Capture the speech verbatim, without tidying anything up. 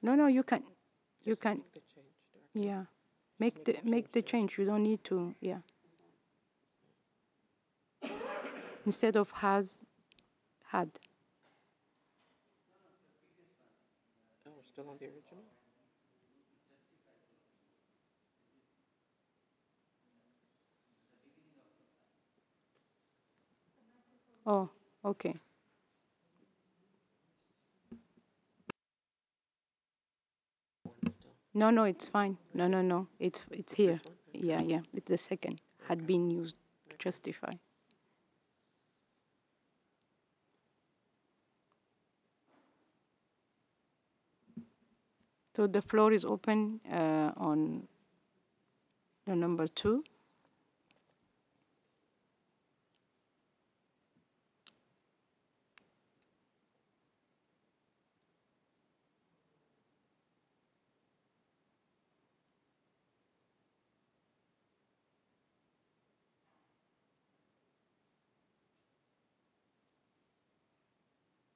No, no, you can, you Just can, make the change directly. yeah, make Make the the make change the there. change. You don't need to, yeah. Instead of has, had. Oh, we're still on the original? Oh, okay. One still. No, no, it's fine. No, no, no. It's it's here. This one? Okay. Yeah, yeah. It's the second had Okay. been used. Okay. Justify. So the floor is open uh, on the number two.